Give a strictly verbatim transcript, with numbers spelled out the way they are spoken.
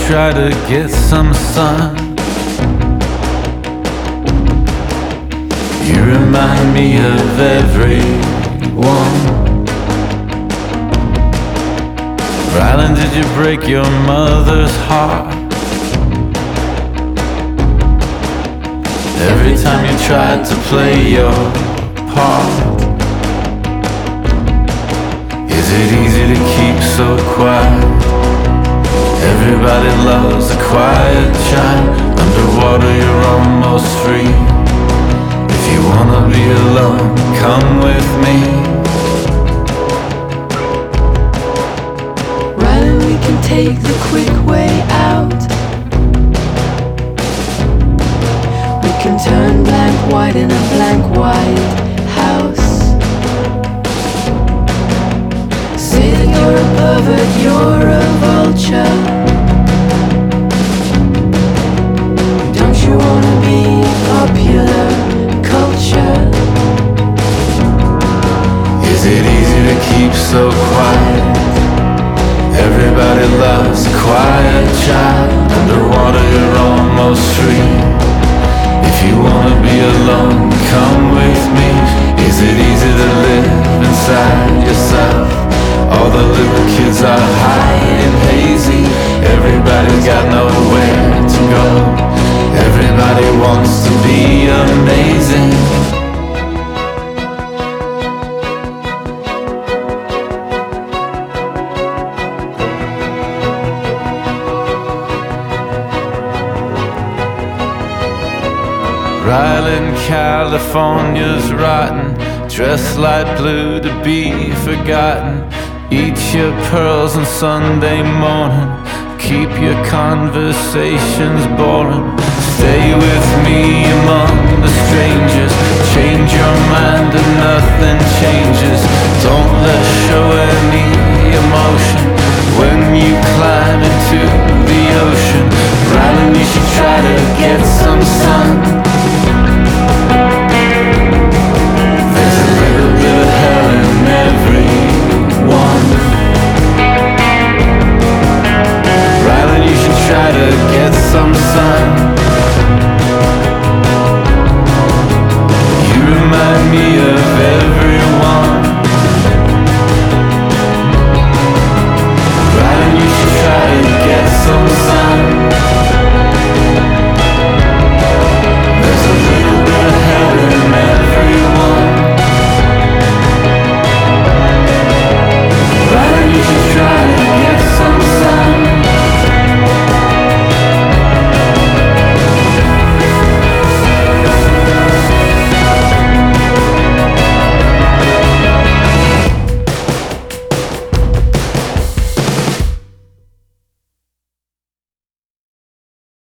try to get some sun. You remind me of everyone. Rylan, did you break your mother's heart? Every time you tried to play your part. Is it easy to keep so quiet? Everybody loves a quiet child. Underwater you're almost free. If you wanna be alone, come with me. Rylan, we can take the quick way out. We can turn blank white in a blank white house. Say that you're a pervert, you're a vulture. Don't you wanna be popular culture? Is it easy to keep so quiet? Everybody loves a quiet child. Underwater you're almost free. If you wanna be alone, come with me. Is it easy to live inside yourself? All the little kids are high and hazy. Everybody's got nowhere to go. Everybody wants to be amazing. Rylan, California's rotten. Dressed light blue to be forgotten. Eat your pearls on Sunday morning. Keep your conversations boring. Stay with me among the strangers. Change your mind and nothing changes. Don't let show any emotion when you climb into the ocean. Rylan, you should try to get some sun.